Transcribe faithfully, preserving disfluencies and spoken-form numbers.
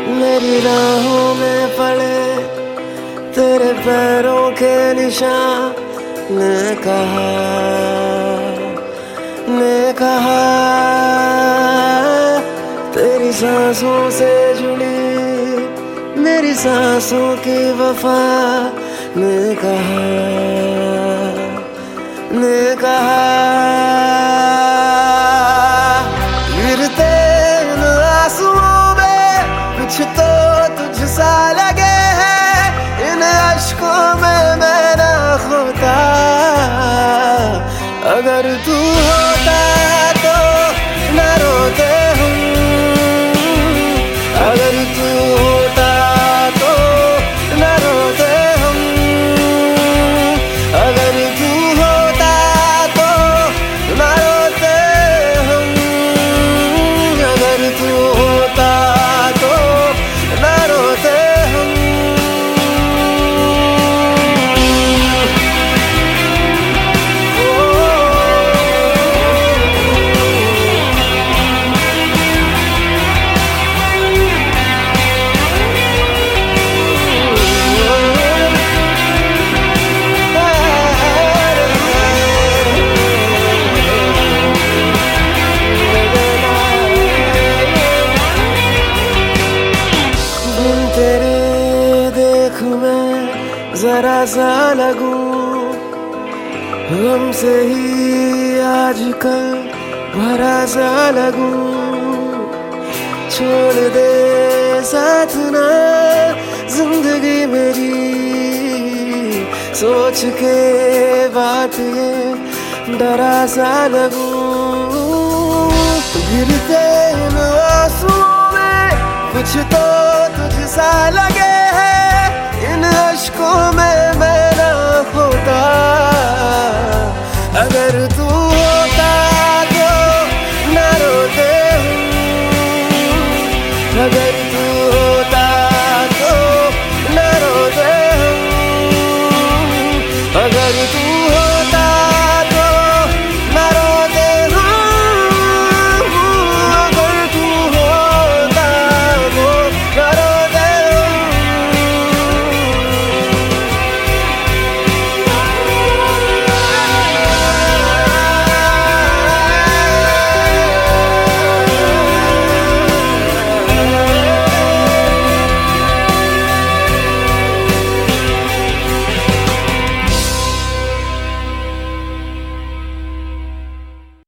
मेरी राहों में पड़े तेरे पैरों के निशान, ने कहा ने कहा तेरी सांसों से जुड़ी मेरी सांसों की वफा, ने कहा ने कहा गिरते इन आंसुओं में कुछ तो तुझसा लगे है, इन अश्कों में मैं ना खोता, अगर तू होता तो न रोते हम, अगर तू होता तो न रोते हम, अगर तू होता तो न रोते हम, अगर तू होता तो न रोते हम। जरा सा लगूं हमसे ही आजकल भरा सा लगूं, छोड़ दे साथ ना जिंदगी मेरी, सोच के बात ये डरा सा लगूं, गिरते इन आंसुओं में कुछ तो तुझसा लगे है, इन अश्कों में मैं ना खोता, अगर तू होता तो न रोते हूँ, अगर